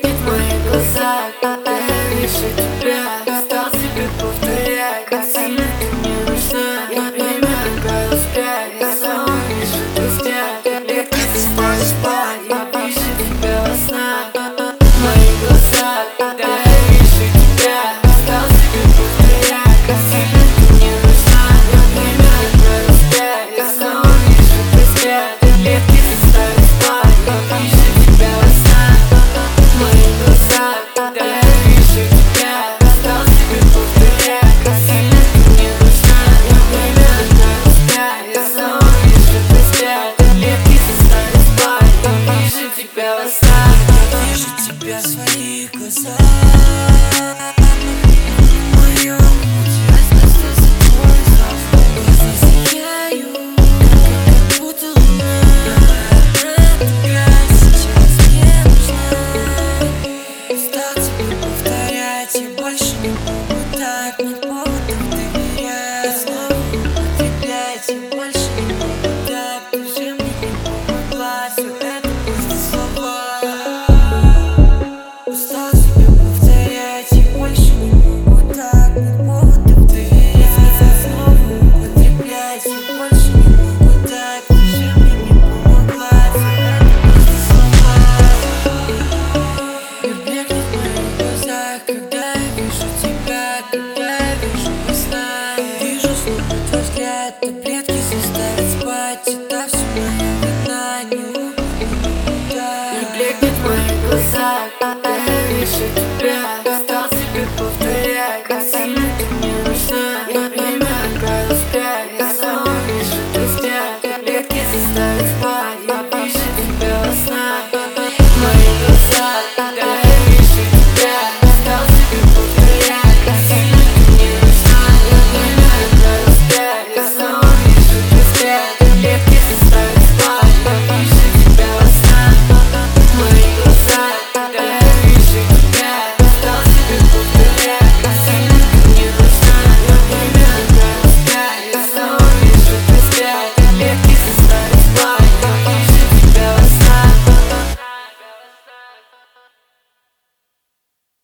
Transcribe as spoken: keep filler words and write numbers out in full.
блекнет в моих глазах, когда я вижу тебя. Устал тебе повторять, как сильно ты мне нужна. Я время отправил спать, я снова вижу твой взгляд. Таблетки заставят спать, я вижу тебя во снах. В моих глазах, когда я вижу тебя. Устал тебе повторять, как сильно ты мне нужна. Я время отправил спать, я снова вижу твой взгляд. Таблетки заставят спать, я вижу тебя во снах. В моих глазах, когда я вижу тебя. Устал тебе повторять, как сильно ты мне нужна. Я время отправил спать, я снова вижу твой взгляд. Таблетки заставят спать, я вижу тебя во снах. Я вижу тебя в своих глазах. В моем пути остался твой запах. Глаза сияют, как будто луна. Такая сейчас мне нужна. Устал тебе повторять, я больше не могу так. Нет поводов доверять, снова употреблять. Я больше не могу так, ты же мне не помогла. Все это просто слова. Устал тебе повторять, я больше не могу так. Нет поводов доверять, снова употреблять. Я больше не могу так, ты же мне не помогла. Все это просто слова. И блекнет в моих глазах, когда я вижу тебя, когда я вижу во снах. Вижу снова твой взгляд, таблетки заставят спать. Это все моя вина, не убегу И никуда. блекнет в моих глазах, когда я вижу тебя.